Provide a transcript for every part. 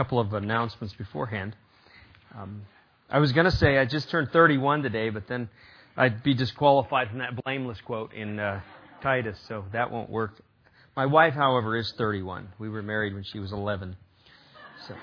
couple of announcements beforehand. I was going to say I just turned 31 today, but then I'd be disqualified from that blameless quote in Titus, so that won't work. My wife, however, is 31. We were married when she was 11. So,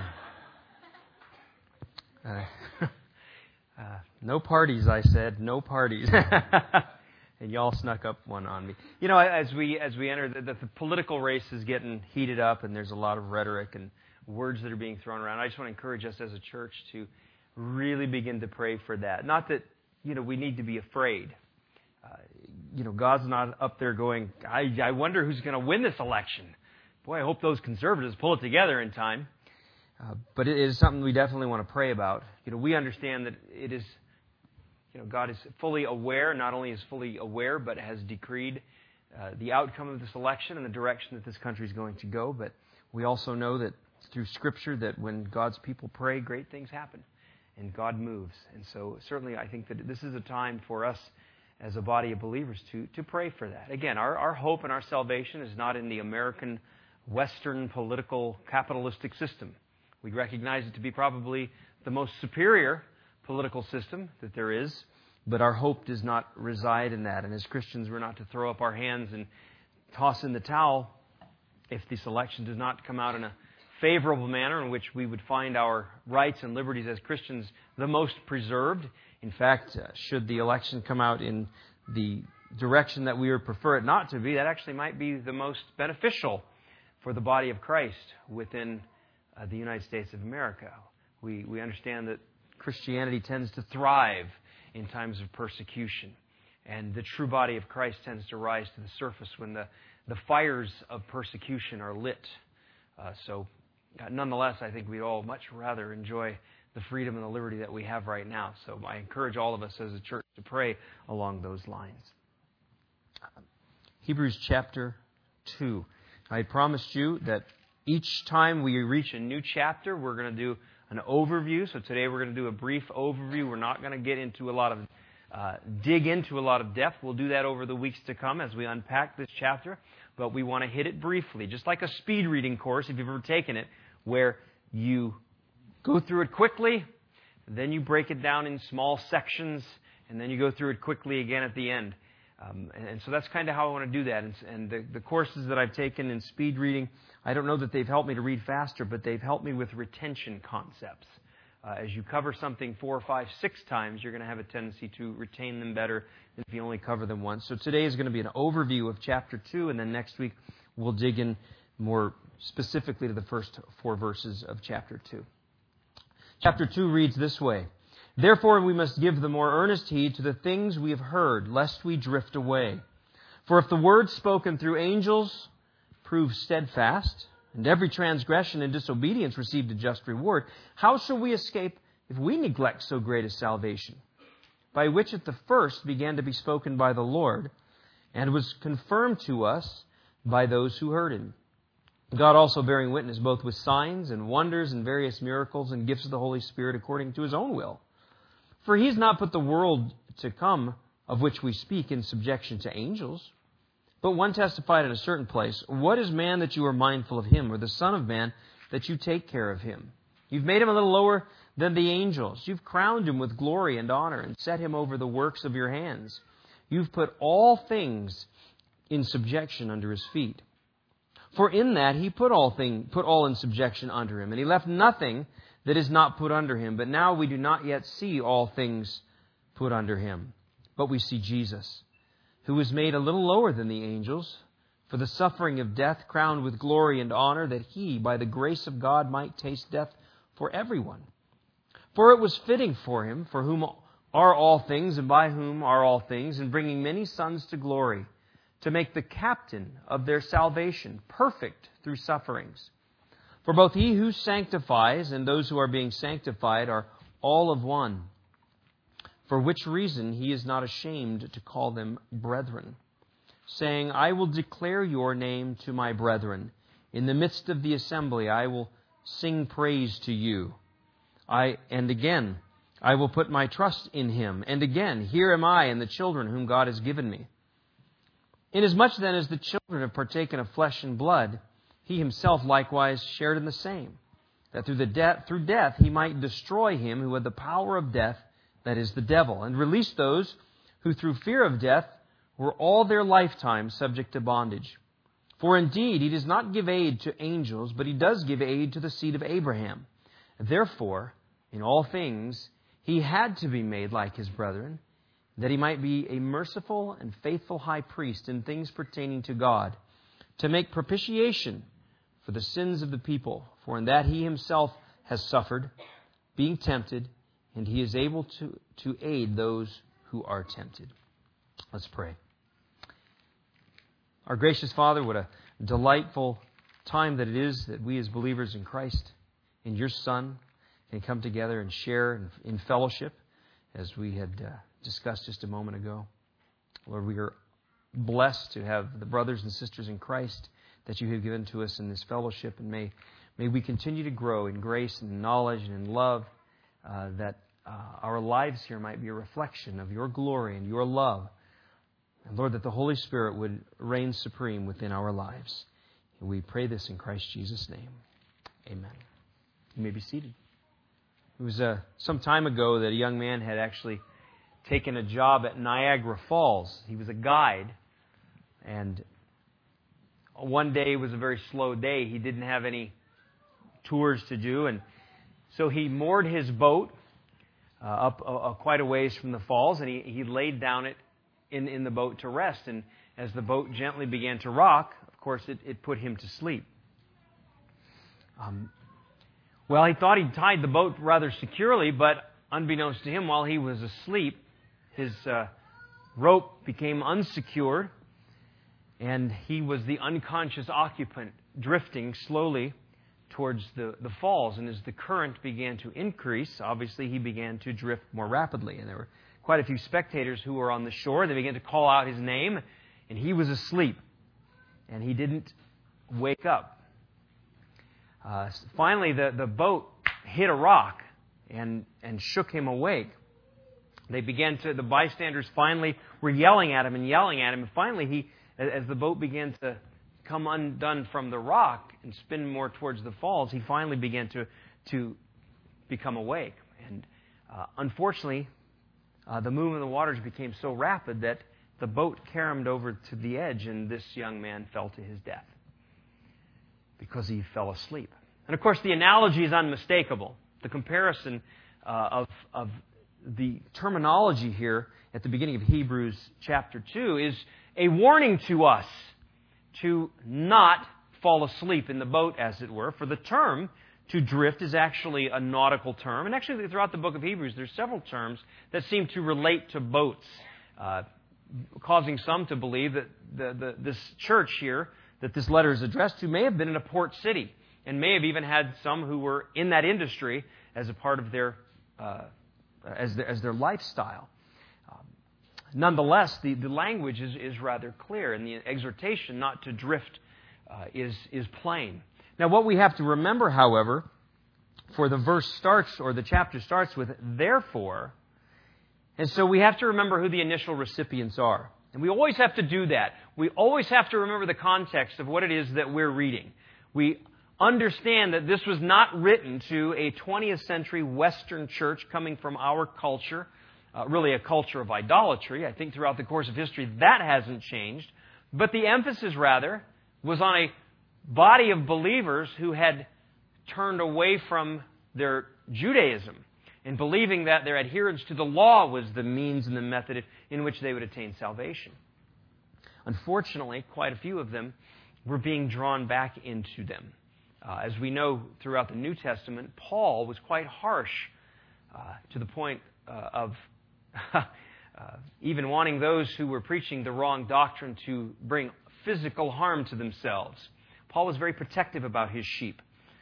no parties, I said. No parties. And y'all snuck up one on me. You know, as we enter, the political race is getting heated up, and there's a lot of rhetoric and words that are being thrown around. I just want to encourage us as a church to really begin to pray for that. Not that, we need to be afraid. God's not up there going, I wonder who's going to win this election. Boy, I hope those conservatives pull it together in time. But it is something we definitely want to pray about. We understand that it is, God is fully aware, not only is fully aware, but has decreed the outcome of this election and the direction that this country is going to go. But we also know that through Scripture that when God's people pray, great things happen and God moves. And so certainly I think that this is a time for us as a body of believers to pray for that. Again, our hope and our salvation is not in the American Western political capitalistic system. We recognize it to be probably the most superior political system that there is, but our hope does not reside in that. And as Christians, we're not to throw up our hands and toss in the towel if this election does not come out in a favorable manner in which we would find our rights and liberties as Christians the most preserved. In fact, should the election come out in the direction that we would prefer it not to be, that actually might be the most beneficial for the body of Christ within the United States of America. We understand that Christianity tends to thrive in times of persecution, and the true body of Christ tends to rise to the surface when the fires of persecution are lit. So nonetheless, I think we'd all much rather enjoy the freedom and the liberty that we have right now. So I encourage all of us as a church to pray along those lines. Hebrews chapter 2. I promised you that each time we reach a new chapter, we're going to do an overview. So today we're going to do a brief overview. We're not going to get into a lot of dig into a lot of depth. We'll do that over the weeks to come as we unpack this chapter. But we want to hit it briefly, just like a speed reading course, if you've ever taken it, where you go through it quickly, then you break it down in small sections, and then you go through it quickly again at the end. And so that's kind of how I want to do that. And the courses that I've taken in speed reading, I don't know that they've helped me to read faster, but they've helped me with retention concepts. As you cover something 4, 5, 6 times, you're going to have a tendency to retain them better than if you only cover them once. So today is going to be an overview of chapter 2, and then next week we'll dig in more specifically to the first 4 verses of chapter 2. Chapter 2 reads this way: Therefore we must give the more earnest heed to the things we have heard, lest we drift away. For if the word spoken through angels proved steadfast, and every transgression and disobedience received a just reward, how shall we escape if we neglect so great a salvation, by which at the first began to be spoken by the Lord, and was confirmed to us by those who heard Him? God also bearing witness both with signs and wonders and various miracles and gifts of the Holy Spirit according to His own will. For He has not put the world to come, of which we speak, in subjection to angels. But one testified in a certain place, What is man that you are mindful of him, or the Son of Man that you take care of him? You've made him a little lower than the angels. You've crowned him with glory and honor and set him over the works of your hands. You've put all things in subjection under his feet. For in that He put all in subjection under Him, and He left nothing that is not put under Him. But now we do not yet see all things put under Him, but we see Jesus, who was made a little lower than the angels, for the suffering of death, crowned with glory and honor, that He, by the grace of God, might taste death for everyone. For it was fitting for Him, for whom are all things, and by whom are all things, in bringing many sons to glory, to make the captain of their salvation perfect through sufferings. For both He who sanctifies and those who are being sanctified are all of one, for which reason He is not ashamed to call them brethren, saying, I will declare your name to my brethren. In the midst of the assembly I will sing praise to you. And again, I will put my trust in Him. And again, here am I and the children whom God has given me. Inasmuch then as the children have partaken of flesh and blood, He Himself likewise shared in the same, that through death he might destroy him who had the power of death, that is, the devil, and release those who through fear of death were all their lifetime subject to bondage. For indeed he does not give aid to angels, but he does give aid to the seed of Abraham. Therefore, in all things he had to be made like his brethren, that he might be a merciful and faithful high priest in things pertaining to God, to make propitiation for the sins of the people. For in that he himself has suffered, being tempted, and he is able to aid those who are tempted. Let's pray. Our gracious Father, what a delightful time that it is that we as believers in Christ, in your Son, can come together and share in fellowship, as we had discussed just a moment ago. Lord, we are blessed to have the brothers and sisters in Christ that you have given to us in this fellowship, and may we continue to grow in grace and knowledge and in love, that our lives here might be a reflection of your glory and your love. And Lord, that the Holy Spirit would reign supreme within our lives. And we pray this in Christ Jesus' name. Amen. You may be seated. It was some time ago that a young man had actually taken a job at Niagara Falls. He was a guide, and one day was a very slow day. He didn't have any tours to do, and so he moored his boat up quite a ways from the falls, and he laid down it in the boat to rest. And as the boat gently began to rock, of course, it put him to sleep. Well, he thought he'd tied the boat rather securely, but unbeknownst to him, while he was asleep, his rope became unsecured, and he was the unconscious occupant drifting slowly towards the falls. And as the current began to increase, obviously he began to drift more rapidly. And there were quite a few spectators who were on the shore. They began to call out his name, and he was asleep, and he didn't wake up. Finally, the boat hit a rock and shook him awake. The bystanders finally were yelling at him. And finally, as the boat began to come undone from the rock and spin more towards the falls, he finally began to become awake. And unfortunately, the movement of the waters became so rapid that the boat caromed over to the edge, and this young man fell to his death because he fell asleep. And of course, the analogy is unmistakable. The comparison of the terminology here at the beginning of Hebrews chapter 2 is a warning to us to not fall asleep in the boat, as it were. For the term to drift is actually a nautical term. And actually, throughout the book of Hebrews, there's several terms that seem to relate to boats, causing some to believe that this church here that this letter is addressed to may have been in a port city, and may have even had some who were in that industry as a part of their as their lifestyle. Nonetheless, the language is rather clear, and the exhortation not to drift is plain. Now, what we have to remember, however, for the verse starts, or the chapter starts with therefore, and so we have to remember who the initial recipients are. And we always have to do that. We always have to remember the context of what it is that we're reading. We understand that this was not written to a 20th century Western church coming from our culture, really a culture of idolatry. I think throughout the course of history that hasn't changed. But the emphasis, rather, was on a body of believers who had turned away from their Judaism and believing that their adherence to the law was the means and the method in which they would attain salvation. Unfortunately, quite a few of them were being drawn back into them. As we know throughout the New Testament, Paul was quite harsh to the point of even wanting those who were preaching the wrong doctrine to bring physical harm to themselves. Paul was very protective about his sheep.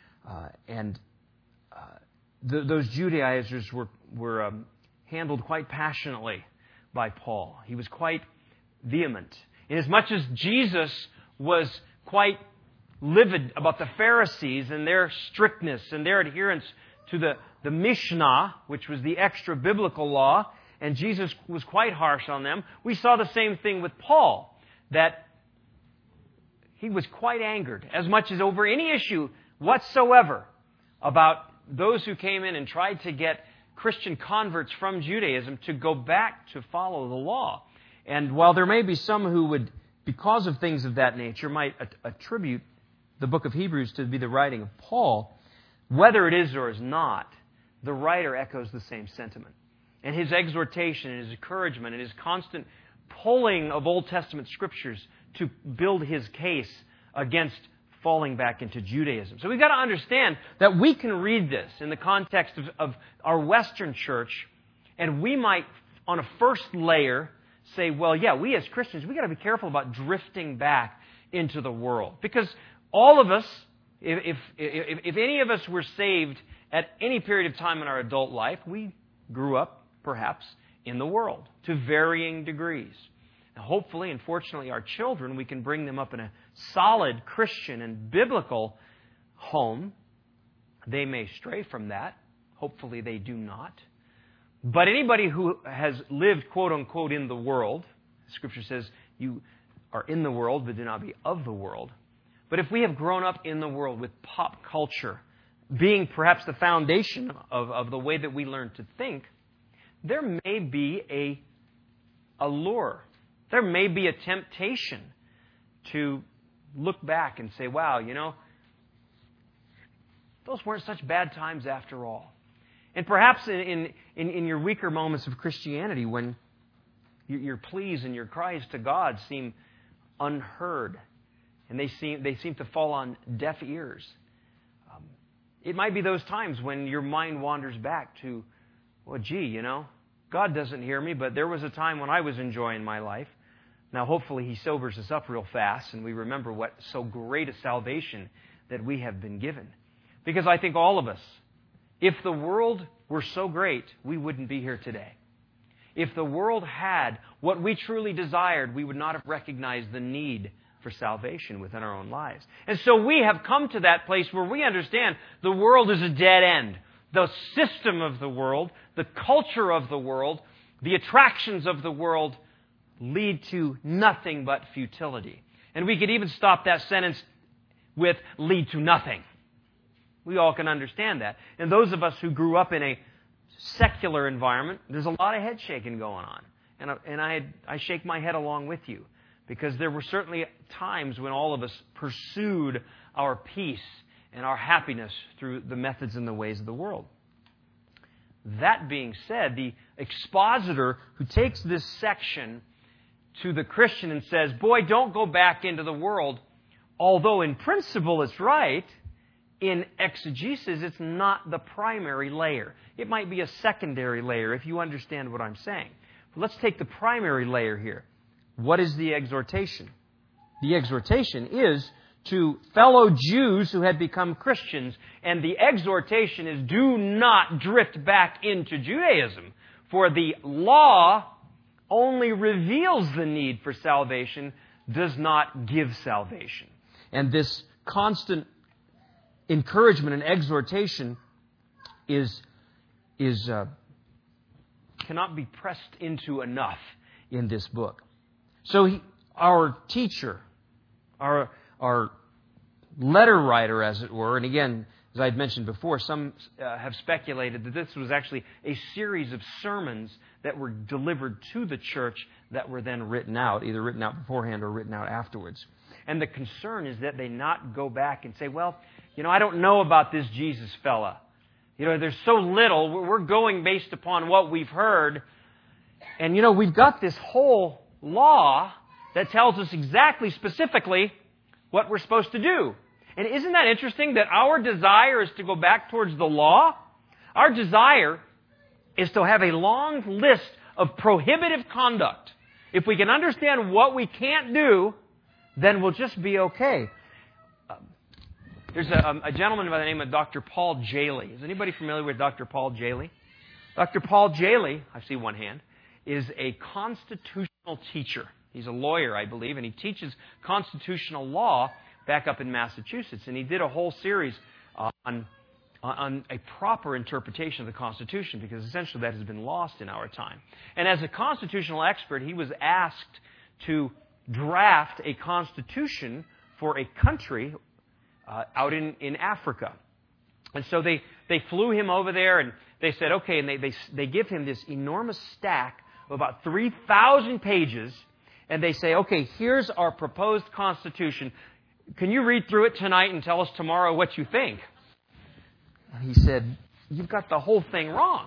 Those Judaizers were handled quite passionately by Paul. He was quite vehement. Inasmuch as Jesus was quite livid about the Pharisees and their strictness and their adherence to the Mishnah, which was the extra biblical law, and Jesus was quite harsh on them. We saw the same thing with Paul, that he was quite angered, as much as over any issue whatsoever, about those who came in and tried to get Christian converts from Judaism to go back to follow the law. And while there may be some who would, because of things of that nature, might attribute the book of Hebrews to be the writing of Paul, whether it is or is not, the writer echoes the same sentiment. And his exhortation and his encouragement and his constant pulling of Old Testament scriptures to build his case against falling back into Judaism. So we've got to understand that we can read this in the context of our Western church, and we might, on a first layer, say, well, yeah, we as Christians, we've got to be careful about drifting back into the world. Because all of us, if any of us were saved at any period of time in our adult life, we grew up, perhaps, in the world to varying degrees. Now, hopefully and fortunately, our children, we can bring them up in a solid Christian and biblical home. They may stray from that. Hopefully they do not. But anybody who has lived, quote unquote, in the world, Scripture says you are in the world, but do not be of the world. But if we have grown up in the world with pop culture being perhaps the foundation of the way that we learn to think, there may be a lure. There may be a temptation to look back and say, wow, those weren't such bad times after all. And perhaps in your weaker moments of Christianity, when your pleas and your cries to God seem unheard, and they seem to fall on deaf ears, it might be those times when your mind wanders back to, well, gee, God doesn't hear me, but there was a time when I was enjoying my life. Now, hopefully, He sobers us up real fast, and we remember what so great a salvation that we have been given. Because I think all of us, if the world were so great, we wouldn't be here today. If the world had what we truly desired, we would not have recognized the need for salvation within our own lives. And so we have come to that place where we understand the world is a dead end. The system of the world, the culture of the world, the attractions of the world lead to nothing but futility. And we could even stop that sentence with lead to nothing. We all can understand that. And those of us who grew up in a secular environment, there's a lot of head shaking going on. And I shake my head along with you, because there were certainly times when all of us pursued our peace and our happiness through the methods and the ways of the world. That being said, the expositor who takes this section to the Christian and says, boy, don't go back into the world, although in principle it's right, in exegesis it's not the primary layer. It might be a secondary layer if you understand what I'm saying. But let's take the primary layer here. What is the exhortation? The exhortation is to fellow Jews who had become Christians, and the exhortation is, do not drift back into Judaism, for the law only reveals the need for salvation, does not give salvation. And this constant encouragement and exhortation cannot be pressed into enough in this book. So our teacher, our letter writer, as it were, and again, as I had mentioned before, some have speculated that this was actually a series of sermons that were delivered to the church that were then written out, either written out beforehand or written out afterwards. And the concern is that they not go back and say, well, I don't know about this Jesus fella. There's so little. We're going based upon what we've heard. And, we've got this whole law that tells us exactly, specifically, what we're supposed to do. And isn't that interesting that our desire is to go back towards the law? Our desire is to have a long list of prohibitive conduct. If we can understand what we can't do, then we'll just be okay. There's a gentleman by the name of Dr. Paul Jaley. Is anybody familiar with Dr. Paul Jaley? Dr. Paul Jaley, I see one hand, is a constitutional teacher. He's a lawyer, I believe, and he teaches constitutional law back up in Massachusetts. And he did a whole series on a proper interpretation of the Constitution, because essentially that has been lost in our time. And as a constitutional expert, he was asked to draft a constitution for a country out in Africa. And so they flew him over there, and they said, okay, and they give him this enormous stack of about 3,000 pages, and they say, okay, here's our proposed Constitution. Can you read through it tonight and tell us tomorrow what you think? And he said, you've got the whole thing wrong.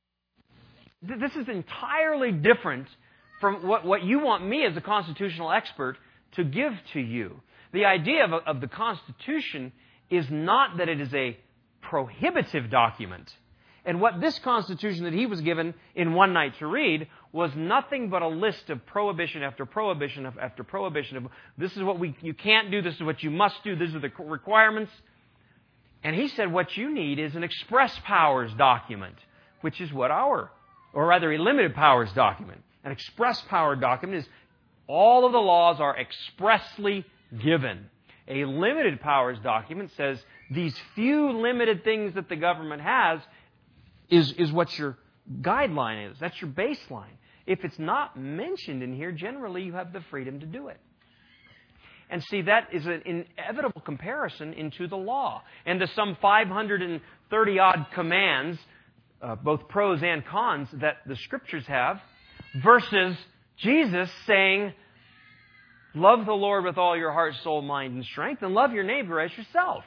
This is entirely different from what you want me as a constitutional expert to give to you. The idea of the Constitution is not that it is a prohibitive document. And what this Constitution that he was given in one night to read was nothing but a list of prohibition after prohibition after prohibition of this is what you can't do, this is what you must do, these are the requirements. And he said what you need is an express powers document, which is what or rather a limited powers document. An express power document is all of the laws are expressly given. A limited powers document says these few limited things that the government has is what your guideline is. That's your baseline. If it's not mentioned in here, generally you have the freedom to do it. And see, that is an inevitable comparison into the law. And the some 530-odd commands, both pros and cons, that the Scriptures have, versus Jesus saying, love the Lord with all your heart, soul, mind, and strength, and love your neighbor as yourself.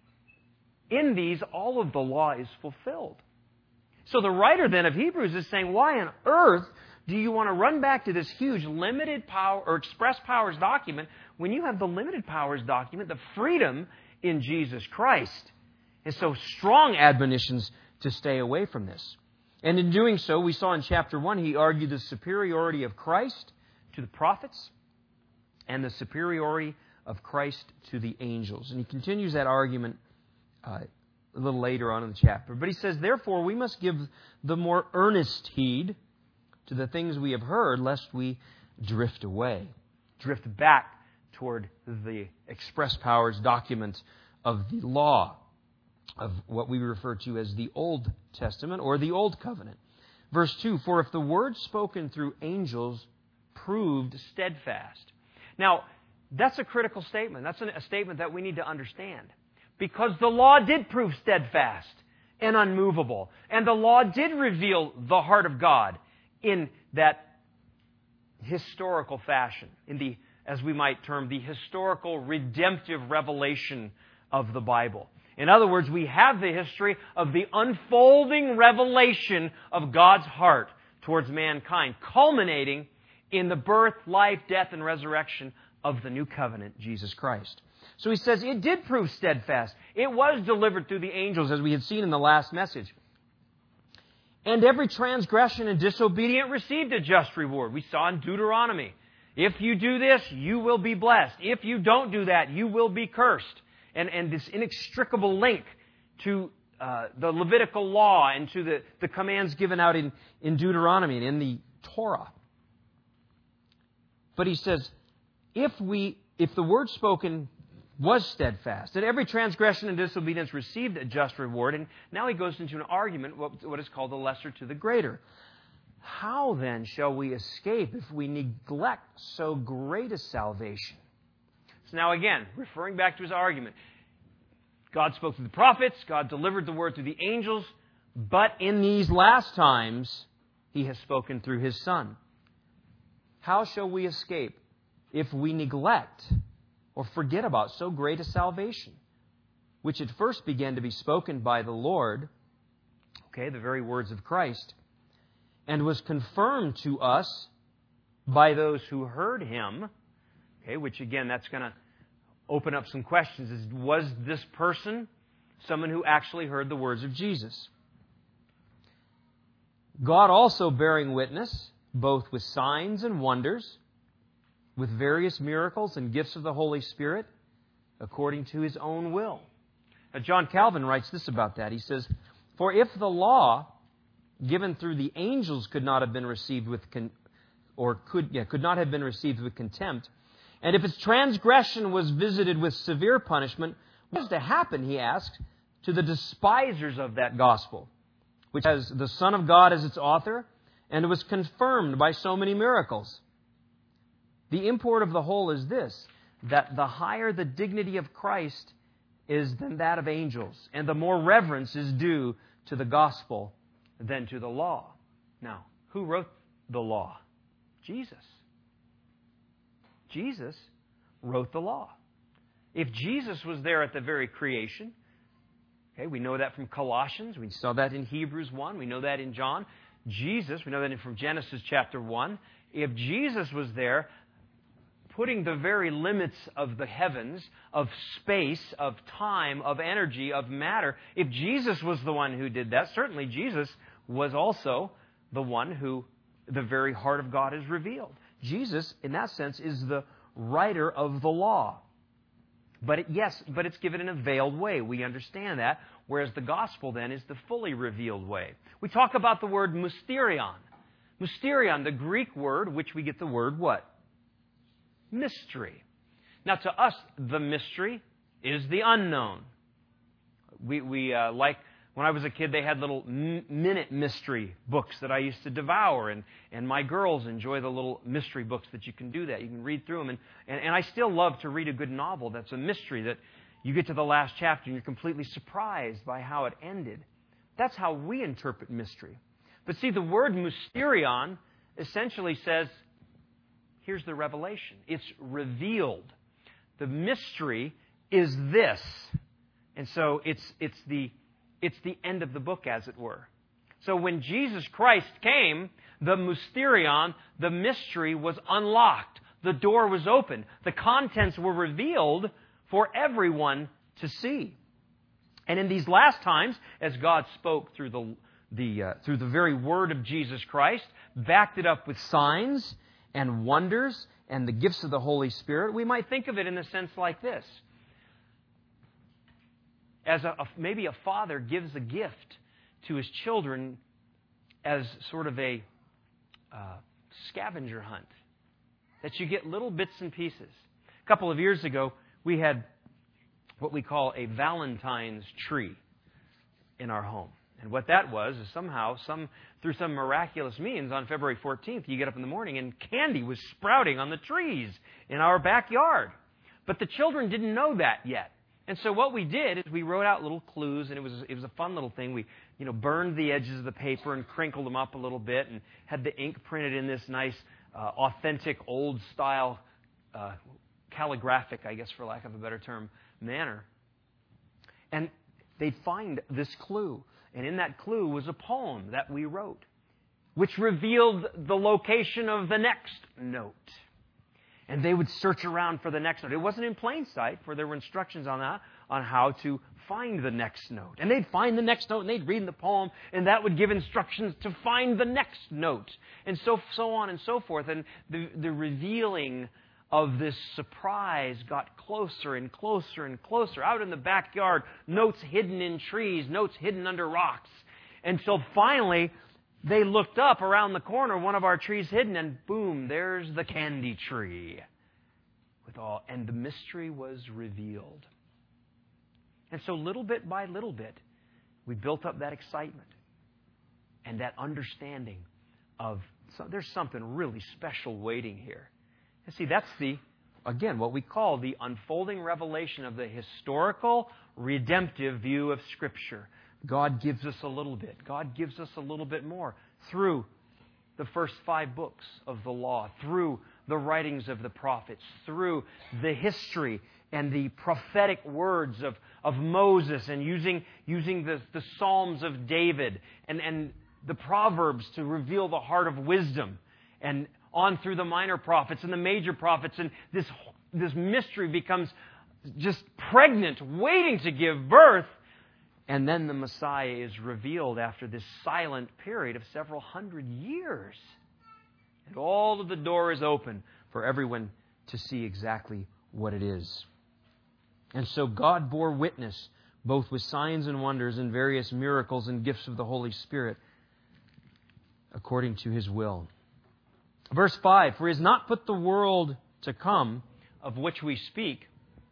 In these, all of the law is fulfilled. So the writer then of Hebrews is saying, why on earth do you want to run back to this huge limited power or express powers document when you have the limited powers document, the freedom in Jesus Christ? And so strong admonitions to stay away from this. And in doing so, we saw in chapter 1, he argued the superiority of Christ to the prophets and the superiority of Christ to the angels. And he continues that argument a little later on in the chapter. But he says, therefore, we must give the more earnest heed to the things we have heard, lest we drift away, drift back toward the express powers document of the law, of what we refer to as the Old Testament or the Old Covenant. Verse 2, for if the word spoken through angels proved steadfast. Now, that's a critical statement. That's a statement that we need to understand. Because the law did prove steadfast and unmovable. And the law did reveal the heart of God in that historical fashion, in the, as we might term, the historical redemptive revelation of the Bible. In other words, we have the history of the unfolding revelation of God's heart towards mankind, culminating in the birth, life, death, and resurrection of the new covenant, Jesus Christ. So he says it did prove steadfast. It was delivered through the angels, as we had seen in the last message. And every transgression and disobedient received a just reward. We saw in Deuteronomy, if you do this, you will be blessed. If you don't do that, you will be cursed. And this inextricable link to the Levitical law and to the commands given out in Deuteronomy and in the Torah. But he says, if the word spoken was steadfast, that every transgression and disobedience received a just reward, and now he goes into an argument, what is called the lesser to the greater. How then shall we escape if we neglect so great a salvation? So now again, referring back to his argument, God spoke through the prophets, God delivered the word through the angels, but in these last times, He has spoken through His Son. How shall we escape if we neglect or forget about so great a salvation, which at first began to be spoken by the Lord, okay, the very words of Christ, and was confirmed to us by those who heard Him, okay, which again, that's going to open up some questions. Was this person someone who actually heard the words of Jesus? God also bearing witness, both with signs and wonders, with various miracles and gifts of the Holy Spirit, according to His own will. Now, John Calvin writes this about that. He says, for if the law given through the angels could not have been received with could not have been received with contempt, and if its transgression was visited with severe punishment, what is to happen, he asks, to the despisers of that gospel, which has the Son of God as its author, and was confirmed by so many miracles? The import of the whole is this, that the higher the dignity of Christ is than that of angels, and the more reverence is due to the gospel than to the law. Now, who wrote the law? Jesus. Jesus wrote the law. If Jesus was there at the very creation, okay, we know that from Colossians, we saw that in Hebrews 1, we know that in John. Jesus, we know that from Genesis chapter 1. If Jesus was there, putting the very limits of the heavens, of space, of time, of energy, of matter, if Jesus was the one who did that, certainly Jesus was also the one who the very heart of God is revealed. Jesus, in that sense, is the writer of the law. But it's given in a veiled way. We understand that. Whereas the gospel then is the fully revealed way. We talk about the word mysterion. Mysterion, the Greek word, which we get the word what? Mystery. Now to us, the mystery is the unknown. We like, when I was a kid, they had little minute mystery books that I used to devour. And my girls enjoy the little mystery books that you can do that. You can read through them. And I still love to read a good novel that's a mystery that you get to the last chapter and you're completely surprised by how it ended. That's how we interpret mystery. But see, the word mysterion essentially says, here's the revelation. It's revealed. The mystery is this. And so it's the end of the book, as it were. So when Jesus Christ came, the mysterion, the mystery, was unlocked. The door was open. The contents were revealed for everyone to see. And in these last times, as God spoke through the very word of Jesus Christ, backed it up with signs and wonders and the gifts of the Holy Spirit, we might think of it in a sense like this. As maybe a father gives a gift to his children as sort of a scavenger hunt, that you get little bits and pieces. A couple of years ago, we had what we call a Valentine's tree in our home. And what that was is somehow, through some miraculous means, on February 14th, you get up in the morning and candy was sprouting on the trees in our backyard. But the children didn't know that yet. And so what we did is we wrote out little clues, and it was a fun little thing. We burned the edges of the paper and crinkled them up a little bit and had the ink printed in this nice, authentic, old-style, calligraphic, I guess for lack of a better term, manner. And they'd find this clue. And in that clue was a poem that we wrote, which revealed the location of the next note. And they would search around for the next note. It wasn't in plain sight, for there were instructions on that, on how to find the next note. And they'd find the next note, and they'd read the poem, and that would give instructions to find the next note. And so on and so forth. And the revealing of this surprise got closer and closer and closer. Out in the backyard, notes hidden in trees, notes hidden under rocks. Until finally, they looked up around the corner, one of our trees hidden, and boom, there's the candy tree. And the mystery was revealed. And so little bit by little bit, we built up that excitement and that understanding of there's something really special waiting here. And see, that's what we call the unfolding revelation of the historical, redemptive view of Scripture. God gives us a little bit. God gives us a little bit more through the first 5 books of the law, through the writings of the prophets, through the history and the prophetic words of Moses, and using the Psalms of David and the Proverbs to reveal the heart of wisdom, and on through the minor prophets and the major prophets. And this mystery becomes just pregnant, waiting to give birth. And then the Messiah is revealed after this silent period of several hundred years. And all of the door is open for everyone to see exactly what it is. And so God bore witness both with signs and wonders and various miracles and gifts of the Holy Spirit according to His will. Verse 5, for He has not put the world to come, of which we speak,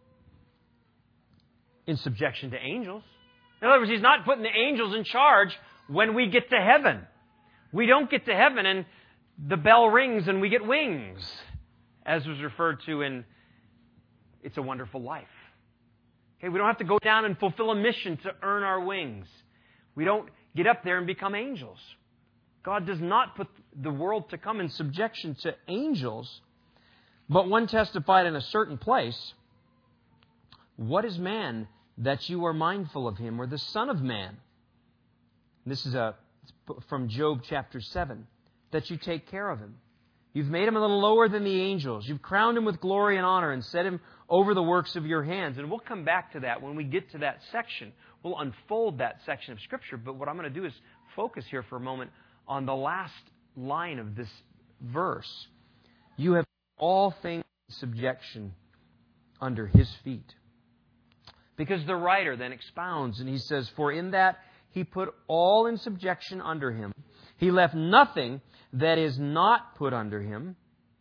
in subjection to angels. In other words, He's not putting the angels in charge when we get to heaven. We don't get to heaven and the bell rings and we get wings, as was referred to in It's a Wonderful Life. Okay, we don't have to go down and fulfill a mission to earn our wings. We don't get up there and become angels. God does not put the world to come in subjection to angels. But one testified in a certain place, "What is man that you are mindful of him, or the Son of Man?" This is from Job chapter 7, "that you take care of him. You've made him a little lower than the angels. You've crowned him with glory and honor and set him over the works of your hands." And we'll come back to that when we get to that section. We'll unfold that section of Scripture. But what I'm going to do is focus here for a moment on the last line of this verse. "You have all things in subjection under his feet." Because the writer then expounds and he says, "For in that he put all in subjection under him. He left nothing that is not put under him.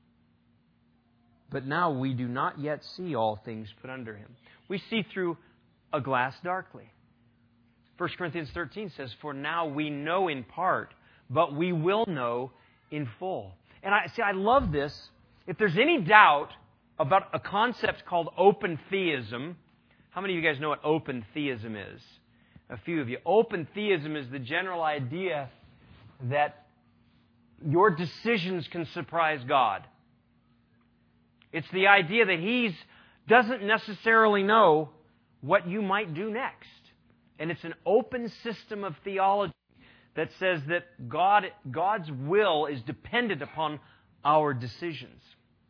But now we do not yet see all things put under him." We see through a glass darkly. 1 Corinthians 13 says, "For now we know in part, but we will know in full." And I love this. If there's any doubt about a concept called open theism, how many of you guys know what open theism is? A few of you. Open theism is the general idea that your decisions can surprise God. It's the idea that He doesn't necessarily know what you might do next. And it's an open system of theology that says that God's will is dependent upon our decisions.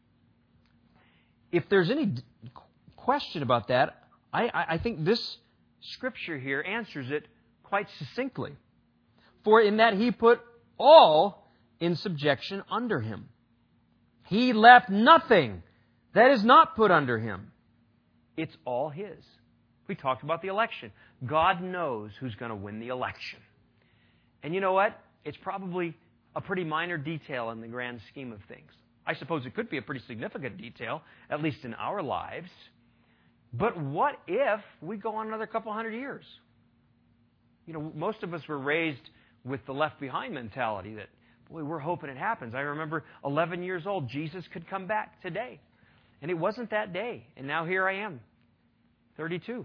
If there's any question about that, I think this Scripture here answers it quite succinctly. "For in that he put all in subjection under him. He left nothing that is not put under him." It's all his. We talked about the election. God knows who's going to win the election. And you know what? It's probably a pretty minor detail in the grand scheme of things. I suppose it could be a pretty significant detail, at least in our lives. But what if we go on another couple hundred years? You know, most of us were raised with the left behind mentality that, boy, we're hoping it happens. I remember 11 years old, Jesus could come back today. And it wasn't that day. And now here I am, 32.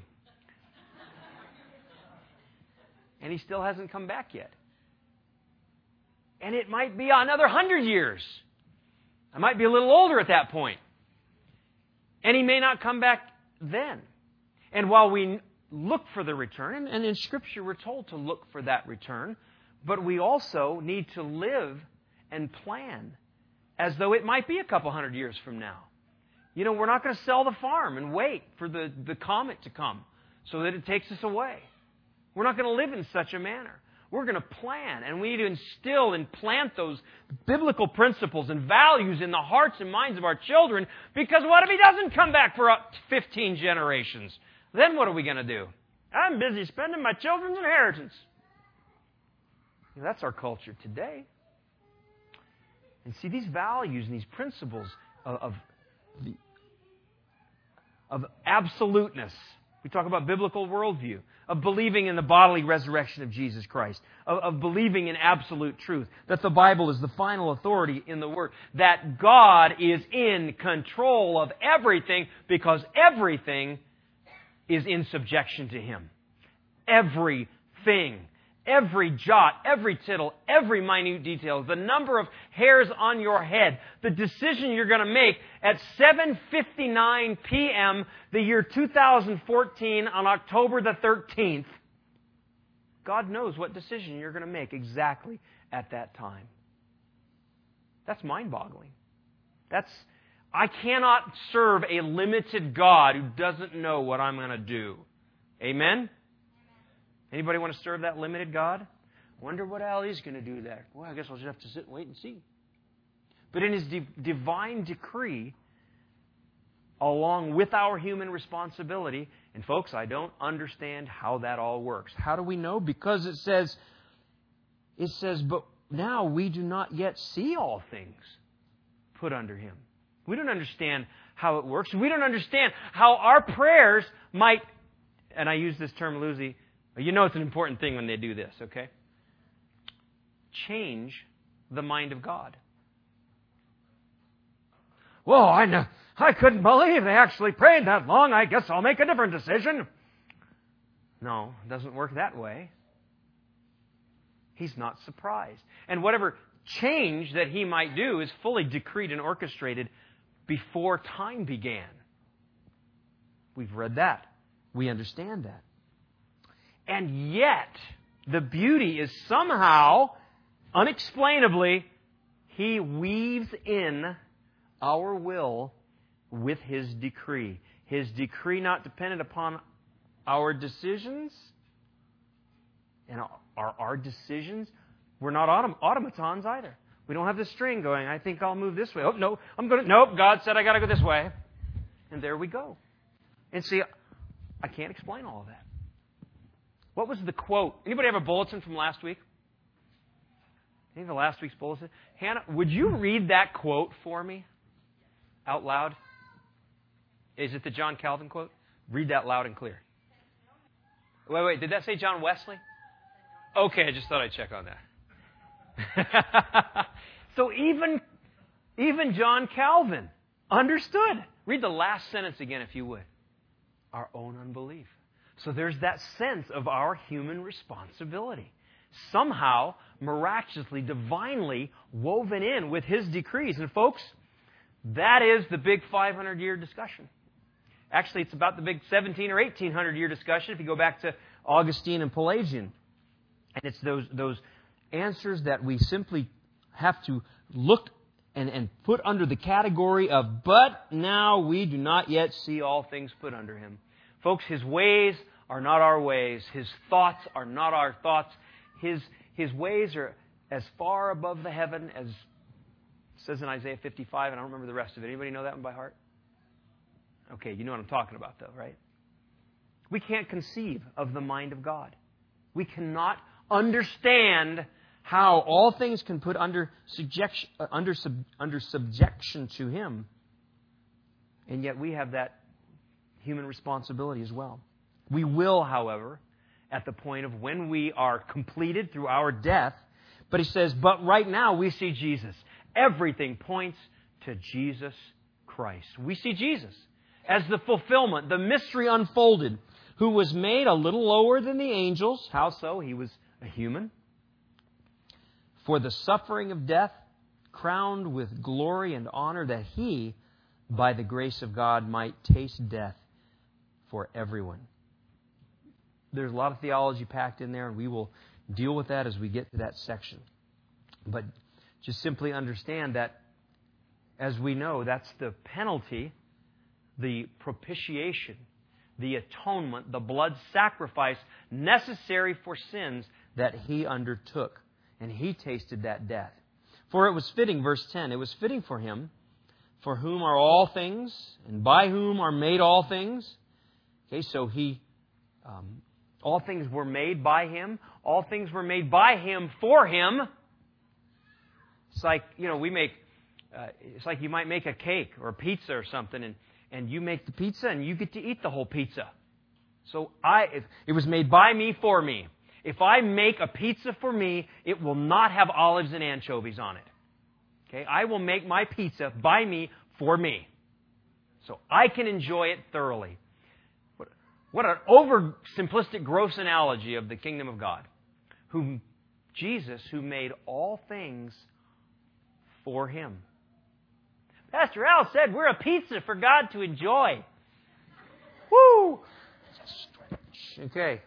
And He still hasn't come back yet. And it might be another 100 years. I might be a little older at that point. And He may not come back then. And while we look for the return, and in Scripture we're told to look for that return, but we also need to live and plan as though it might be a couple hundred years from now. You know, we're not going to sell the farm and wait for the comet to come so that it takes us away. We're not going to live in such a manner. We're going to plan, and we need to instill and plant those biblical principles and values in the hearts and minds of our children, because what if He doesn't come back for 15 generations? Then what are we going to do? I'm busy spending my children's inheritance. You know, that's our culture today. And see, these values and these principles of absoluteness. We talk about biblical worldview, of believing in the bodily resurrection of Jesus Christ, of believing in absolute truth, that the Bible is the final authority in the Word, that God is in control of everything because everything is in subjection to Him. Everything. Every jot, every tittle, every minute detail, the number of hairs on your head, the decision you're going to make at 7:59 p.m. the year 2014 on October the 13th. God knows what decision you're going to make exactly at that time. That's mind-boggling. I cannot serve a limited God who doesn't know what I'm going to do. Amen? Anybody want to serve that limited God? Wonder what Al is going to do there. Well, I guess I'll just have to sit and wait and see. But in His divine decree, along with our human responsibility, and folks, I don't understand how that all works. How do we know? Because it says, but now we do not yet see all things put under Him. We don't understand how it works. We don't understand how our prayers might, and I use this term loosely, you know it's an important thing when they do this, okay? Change the mind of God. Well, I couldn't believe they actually prayed that long. I guess I'll make a different decision. No, it doesn't work that way. He's not surprised. And whatever change that He might do is fully decreed and orchestrated before time began. We've read that. We understand that. And yet, the beauty is somehow, unexplainably, He weaves in our will with His decree. His decree not dependent upon our decisions. And our decisions, we're not automatons either. We don't have the string going, I think I'll move this way. Oh, no, nope, God said I got to go this way. And there we go. And see, I can't explain all of that. What was the quote? Anybody have a bulletin from last week? Any of the last week's bulletin? Hannah, would you read that quote for me out loud? Is it the John Calvin quote? Read that loud and clear. Wait, did that say John Wesley? Okay, I just thought I'd check on that. So even John Calvin understood. Read the last sentence again, if you would. Our own unbelief. So there's that sense of our human responsibility. Somehow, miraculously, divinely woven in with His decrees. And folks, that is the big 500-year discussion. Actually, it's about the big 17 or 1800-year discussion if you go back to Augustine and Pelagian. And it's those answers that we simply have to look and put under the category of, but now we do not yet see all things put under Him. Folks, His ways are not our ways. His thoughts are not our thoughts. His ways are as far above the heaven as it says in Isaiah 55, and I don't remember the rest of it. Anybody know that one by heart? Okay, you know what I'm talking about, though, right? We can't conceive of the mind of God. We cannot understand how all things can put under subjection to Him. And yet we have that human responsibility as well. We will, however, at the point of when we are completed through our death. But He says, but right now we see Jesus. Everything points to Jesus Christ. We see Jesus as the fulfillment, the mystery unfolded, who was made a little lower than the angels. How so? He was a human. For the suffering of death, crowned with glory and honor, that He, by the grace of God, might taste death for everyone. There's a lot of theology packed in there, and we will deal with that as we get to that section. But just simply understand that, as we know, that's the penalty, the propitiation, the atonement, the blood sacrifice necessary for sins that He undertook. And He tasted that death. For it was fitting, verse 10, it was fitting for Him, for whom are all things, and by whom are made all things. Okay, so He, all things were made by Him. All things were made by Him for Him. It's like, it's like you might make a cake or a pizza or something, and you make the pizza and you get to eat the whole pizza. So it was made by me for me. If I make a pizza for me, it will not have olives and anchovies on it. Okay, I will make my pizza by me for me. So I can enjoy it thoroughly. What an oversimplistic, gross analogy of the kingdom of God. Jesus, who made all things for Him. Pastor Al said we're a pizza for God to enjoy. Woo! Okay.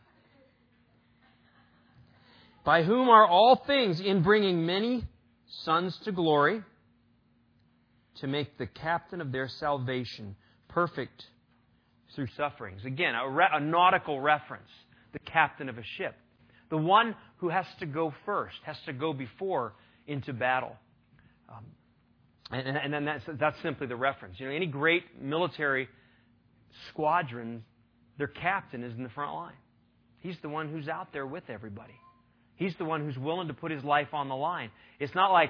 By whom are all things, in bringing many sons to glory, to make the captain of their salvation perfect through sufferings. Again, a nautical reference. The captain of a ship. The one who has to go first, has to go before into battle. And then that's simply the reference. Any great military squadron, their captain is in the front line. He's the one who's out there with everybody. He's the one who's willing to put his life on the line. It's not like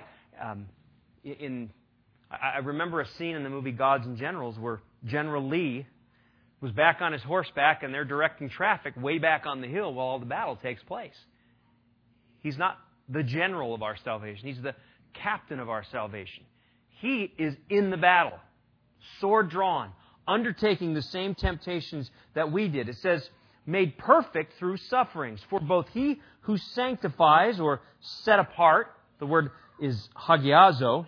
I remember a scene in the movie Gods and Generals where General Lee was back on his horseback and they're directing traffic way back on the hill while all the battle takes place. He's not the general of our salvation. He's the captain of our salvation. He is in the battle, sword drawn, undertaking the same temptations that we did. It says, made perfect through sufferings. For both he who sanctifies or set apart, the word is hagiazo.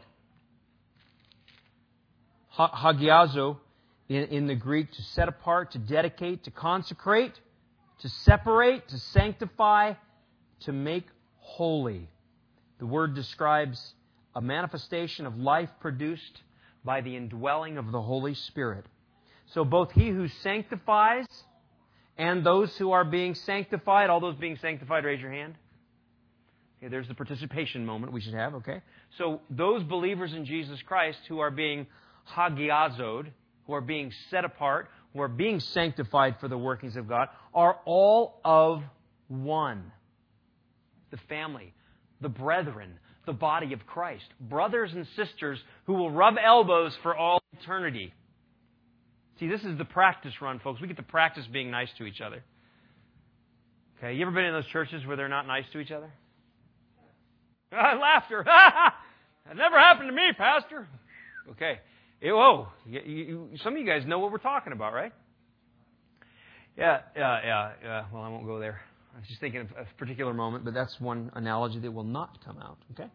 Hagiazo in the Greek, to set apart, to dedicate, to consecrate, to separate, to sanctify, to make holy. The word describes a manifestation of life produced by the indwelling of the Holy Spirit. So both he who sanctifies and those who are being sanctified, all those being sanctified, raise your hand. Okay, there's the participation moment we should have, okay? So those believers in Jesus Christ who are being hagiazoed, who are being set apart, who are being sanctified for the workings of God, are all of one. The family, the brethren, the body of Christ. Brothers and sisters who will rub elbows for all eternity. See, this is the practice run, folks. We get to practice being nice to each other. Okay, you ever been in those churches where they're not nice to each other? Laughter. That never happened to me, Pastor. Okay. Some of you guys know what we're talking about, right? Yeah. Well, I won't go there. I was just thinking of a particular moment, but that's one analogy that will not come out, okay?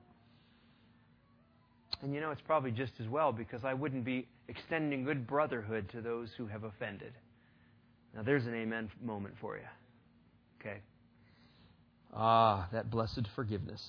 And it's probably just as well, because I wouldn't be extending good brotherhood to those who have offended. Now, there's an amen moment for you. Okay. That blessed forgiveness.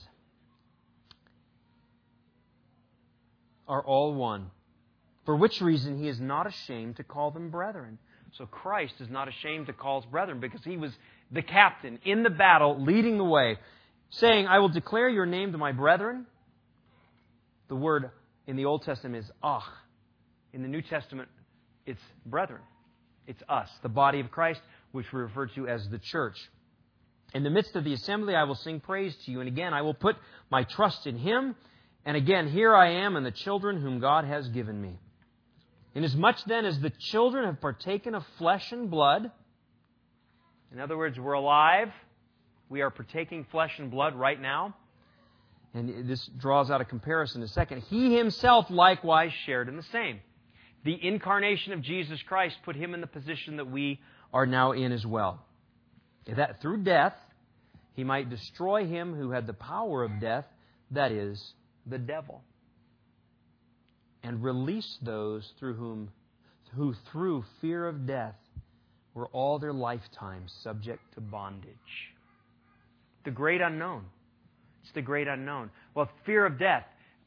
Are all one. For which reason he is not ashamed to call them brethren. So Christ is not ashamed to call us brethren, because he was the captain in the battle, leading the way, saying, I will declare your name to my brethren. The word in the Old Testament is ach. In the New Testament, it's brethren. It's us, the body of Christ, which we refer to as the church. In the midst of the assembly, I will sing praise to you. And again, I will put my trust in Him. And again, here I am and the children whom God has given me. Inasmuch then as the children have partaken of flesh and blood, in other words, we're alive, we are partaking flesh and blood right now. And this draws out a comparison in a second. He Himself likewise shared in the same. The incarnation of Jesus Christ put Him in the position that we are now in as well. That through death, He might destroy him who had the power of death, that is, the devil, and release those who through fear of death were all their lifetime subject to bondage. The great unknown. It's the great unknown. Well, fear of death.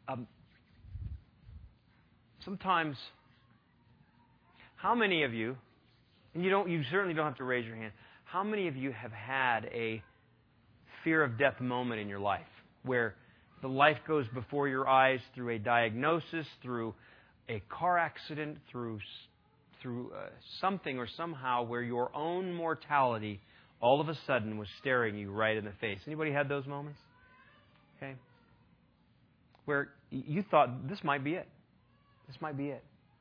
Sometimes, how many of you, and you certainly don't have to raise your hand, how many of you have had a fear of death moment in your life where the life goes before your eyes through a diagnosis, through a car accident, through something or somehow where your own mortality all of a sudden was staring you right in the face? Anybody had those moments? Okay. Where you thought, this might be it. This might be it.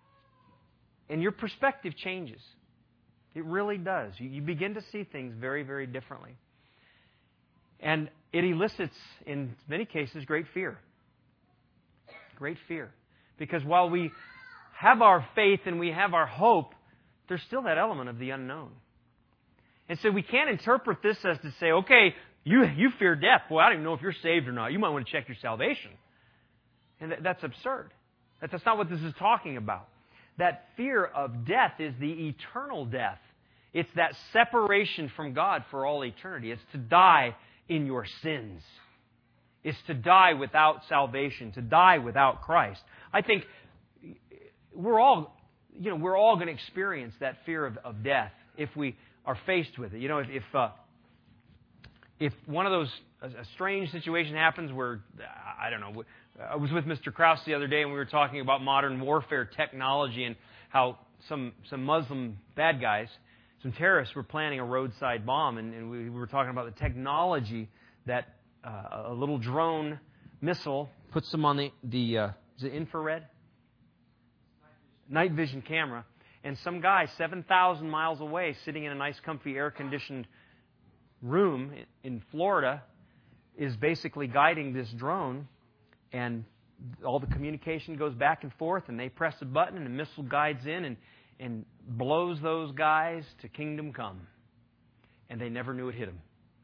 And your perspective changes. It really does. You begin to see things very, very differently. And it elicits, in many cases, great fear. Great fear. Because while we have our faith and we have our hope, there's still that element of the unknown. And so we can't interpret this as to say, okay, you fear death. Boy, I don't even know if you're saved or not. You might want to check your salvation. And that's absurd. That's not what this is talking about. That fear of death is the eternal death. It's that separation from God for all eternity. It's to die in your sins. It's to die without salvation, to die without Christ. I think we're all going to experience that fear of death if we are faced with it. If one of those, a strange situation happens where, I don't know, I was with Mr. Krause the other day and we were talking about modern warfare technology and how some Muslim bad guys, some terrorists were planning a roadside bomb, and we were talking about the technology that a little drone missile puts them on the is it infrared? Night vision camera. And some guy 7,000 miles away, sitting in a nice, comfy, air-conditioned room in Florida, is basically guiding this drone, and all the communication goes back and forth, and they press a button, and the missile guides in and blows those guys to kingdom come. and they never knew it hit them.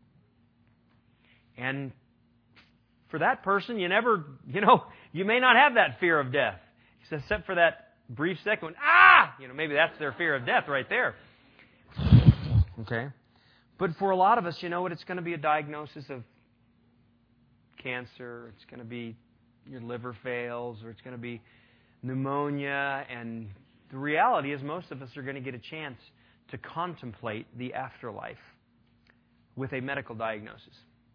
And for that person, you may not have that fear of death. Except for that brief second when, maybe that's their fear of death right there. Okay? But for a lot of us, you know what? It's going to be a diagnosis of cancer. It's going to be your liver fails, or it's going to be pneumonia. And the reality is most of us are going to get a chance to contemplate the afterlife with a medical diagnosis.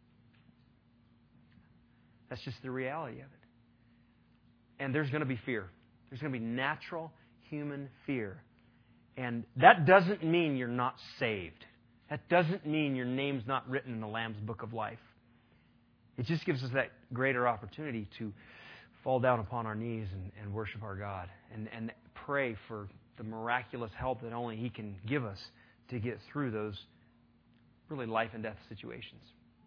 That's just the reality of it. And there's going to be fear. There's going to be natural human fear. And that doesn't mean you're not saved. That doesn't mean your name's not written in the Lamb's Book of Life. It just gives us that greater opportunity to fall down upon our knees and worship our God and pray for the miraculous help that only He can give us to get through those really life and death situations.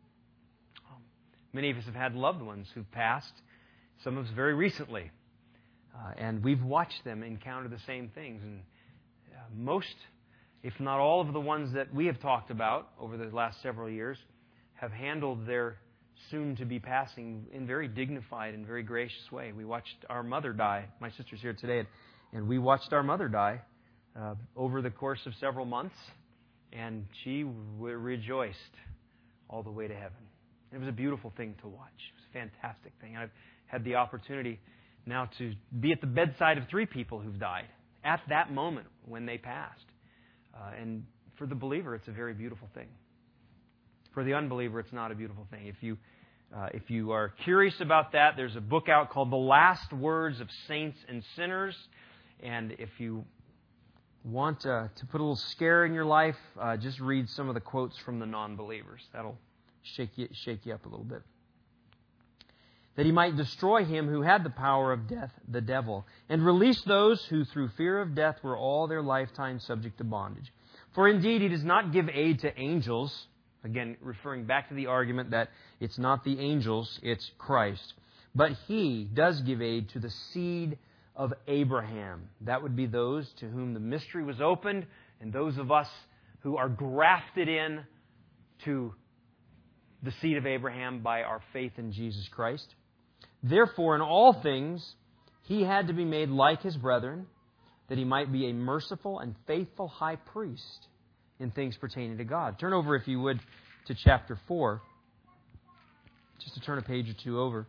Many of us have had loved ones who've passed, some of us very recently. And we've watched them encounter the same things. And most, if not all of the ones that we have talked about over the last several years have handled their soon-to-be passing in very dignified and very gracious way. We watched our mother die. My sister's here today, and we watched our mother die over the course of several months, and she rejoiced all the way to heaven. It was a beautiful thing to watch. It was a fantastic thing. I've had the opportunity now to be at the bedside of 3 people who've died at that moment when they passed. And for the believer, it's a very beautiful thing. For the unbeliever, it's not a beautiful thing. If you are curious about that, there's a book out called The Last Words of Saints and Sinners. And if you want to put a little scare in your life, just read some of the quotes from the non-believers. That'll shake you up a little bit. That He might destroy him who had the power of death, the devil, and release those who through fear of death were all their lifetime subject to bondage. For indeed He does not give aid to angels. Again, referring back to the argument that it's not the angels, it's Christ. But He does give aid to the seed of Abraham. That would be those to whom the mystery was opened, and those of us who are grafted in to the seed of Abraham by our faith in Jesus Christ. Therefore, in all things, He had to be made like His brethren, that He might be a merciful and faithful high priest in things pertaining to God. Turn over, if you would, to chapter 4. Just to turn a page or two over.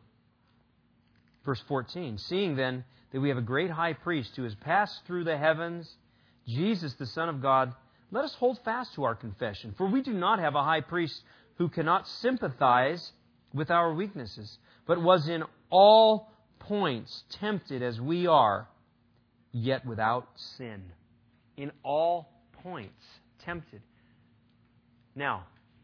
Verse 14. Seeing then that we have a great high priest who has passed through the heavens, Jesus, the Son of God, let us hold fast to our confession. For we do not have a high priest who cannot sympathize with our weaknesses, but was in all points tempted as we are, yet without sin. In all points tempted. Now,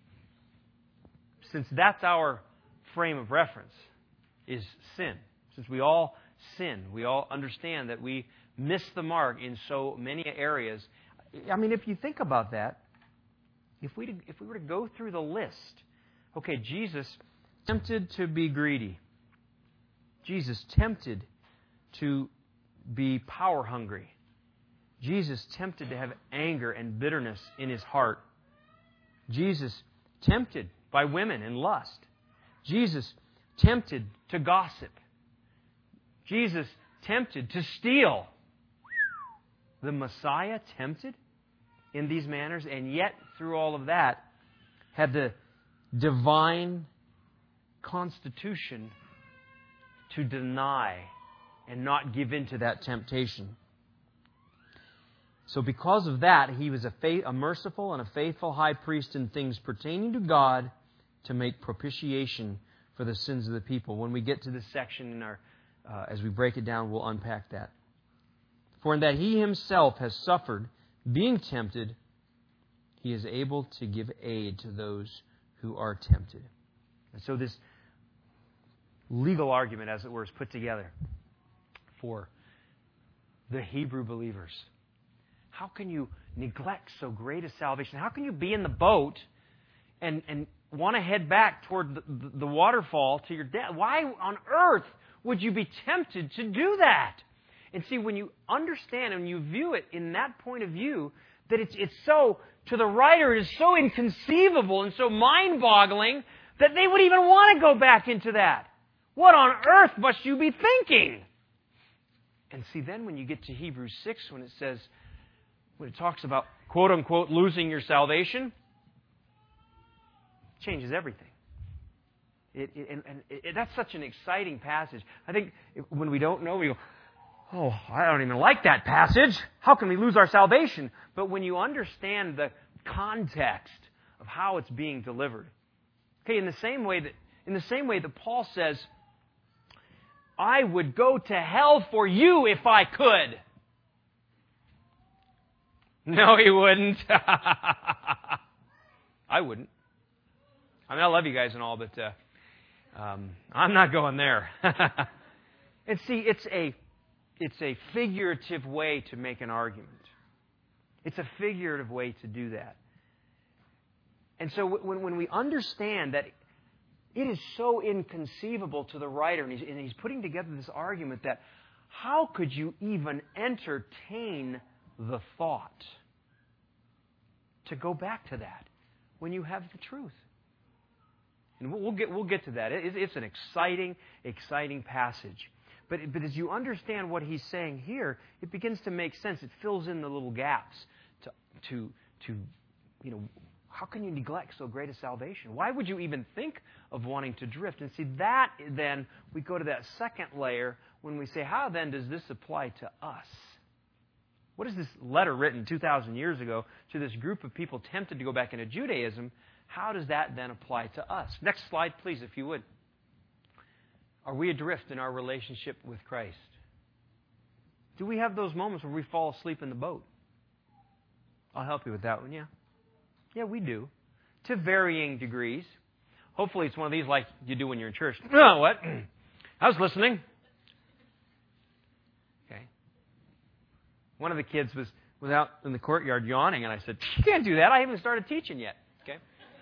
since that's our frame of reference, is sin. Since we all sin, we all understand that we miss the mark in so many areas. I mean, if you think about that, if we were to go through the list, okay, Jesus tempted to be greedy. Jesus tempted to be power hungry. Jesus tempted to have anger and bitterness in His heart. Jesus tempted by women and lust. Jesus tempted to gossip. Jesus tempted to steal. The Messiah tempted in these manners, and yet through all of that had the divine constitution to deny and not give in to that temptation. So because of that, He was a merciful and a faithful high priest in things pertaining to God to make propitiation for the sins of the people. When we get to this section in our, as we break it down, we'll unpack that. For in that He Himself has suffered, being tempted, He is able to give aid to those who are tempted. And so this legal argument, as it were, is put together for the Hebrew believers. How can you neglect so great a salvation? How can you be in the boat and want to head back toward the waterfall to your death? Why on earth would you be tempted to do that? And see, when you understand and you view it in that point of view, that it's so, to the writer, it is so inconceivable and so mind-boggling that they would even want to go back into that. What on earth must you be thinking? And see, then when you get to Hebrews 6, when it talks about, quote-unquote, losing your salvation, it changes everything. That's such an exciting passage. I think when we don't know, we go, oh, I don't even like that passage. How can we lose our salvation? But when you understand the context of how it's being delivered, okay, in the same way that Paul says, I would go to hell for you if I could. No, he wouldn't. I wouldn't. I mean, I love you guys and all, but I'm not going there. And see, it's a figurative way to make an argument. It's a figurative way to do that. And so when we understand that it is so inconceivable to the writer, and he's putting together this argument that how could you even entertain the thought to go back to that when you have the truth? And we'll get to that. It's an exciting passage. But as you understand what he's saying here, it begins to make sense. It fills in the little gaps to how can you neglect so great a salvation? Why would you even think of wanting to drift? And see, that then, we go to that second layer when we say, how then does this apply to us? What is this letter written 2,000 years ago to this group of people tempted to go back into Judaism? How does that then apply to us? Next slide, please, if you would. Are we adrift in our relationship with Christ? Do we have those moments where we fall asleep in the boat? I'll help you with that one, yeah. Yeah, we do. To varying degrees. Hopefully it's one of these like you do when you're in church. Oh, what? I was listening. Okay. One of the kids was out in the courtyard yawning, and I said, you can't do that. I haven't started teaching yet. Okay.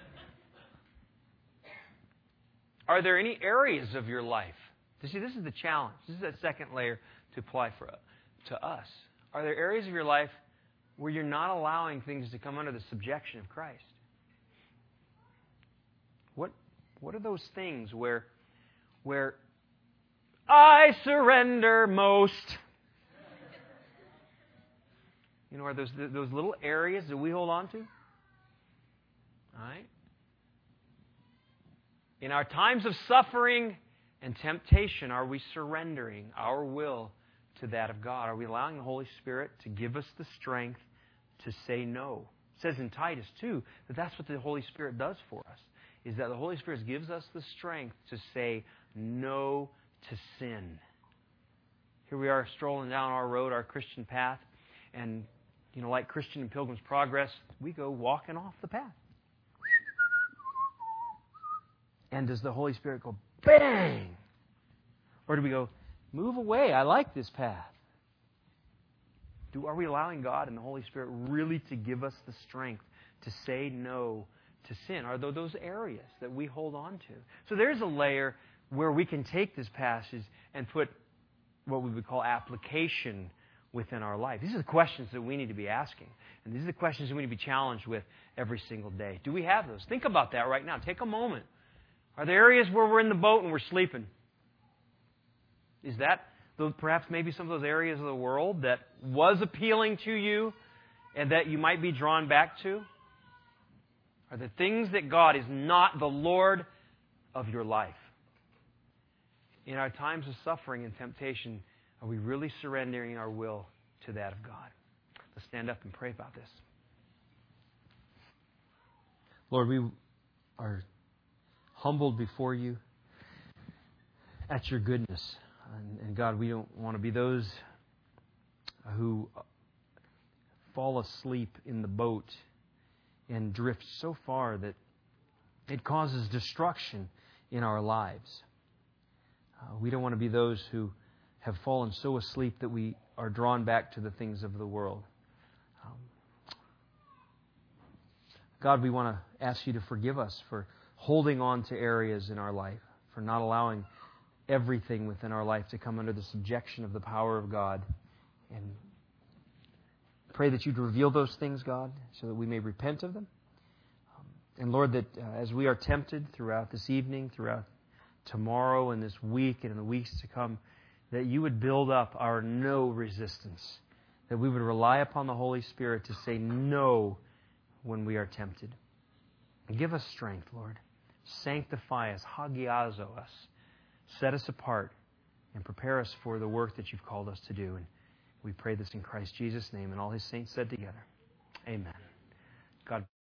Are there any areas of your life? See, this is the challenge. This is that second layer to apply to us. Are there areas of your life where you're not allowing things to come under the subjection of Christ? What are those things where I surrender most? Are those little areas that we hold on to? All right. In our times of suffering and temptation, are we surrendering our will to that of God? Are we allowing the Holy Spirit to give us the strength to say no? It says in Titus 2 that that's what the Holy Spirit does for us, is that the Holy Spirit gives us the strength to say no to sin. Here we are strolling down our road, our Christian path, and like Christian in Pilgrim's Progress, we go walking off the path. And does the Holy Spirit go, bang? Or do we go, move away, I like this path? Are we allowing God and the Holy Spirit really to give us the strength to say no to sin? Are those areas that we hold on to? So there's a layer where we can take this passage and put what we would call application within our life. These are the questions that we need to be asking. And these are the questions that we need to be challenged with every single day. Do we have those? Think about that right now. Take a moment. Are there areas where we're in the boat and we're sleeping? Is that perhaps maybe some of those areas of the world that was appealing to you and that you might be drawn back to? Are the things that God is not the Lord of your life? In our times of suffering and temptation, are we really surrendering our will to that of God? Let's stand up and pray about this. Lord, we are humbled before you at your goodness. And God, we don't want to be those who fall asleep in the boat and drift so far that it causes destruction in our lives. We don't want to be those who have fallen so asleep that we are drawn back to the things of the world. God, we want to ask you to forgive us for holding on to areas in our life, for not allowing everything within our life to come under the subjection of the power of God. And Pray that you'd reveal those things, God, so that we may repent of them. And Lord, that as we are tempted throughout this evening, throughout tomorrow and this week and in the weeks to come, that you would build up our no resistance, that we would rely upon the Holy Spirit to say no when we are tempted. And give us strength, Lord. Sanctify us, hagiazo us, set us apart, and prepare us for the work that you've called us to do. And we pray this in Christ Jesus' name, and all His saints said together, amen. God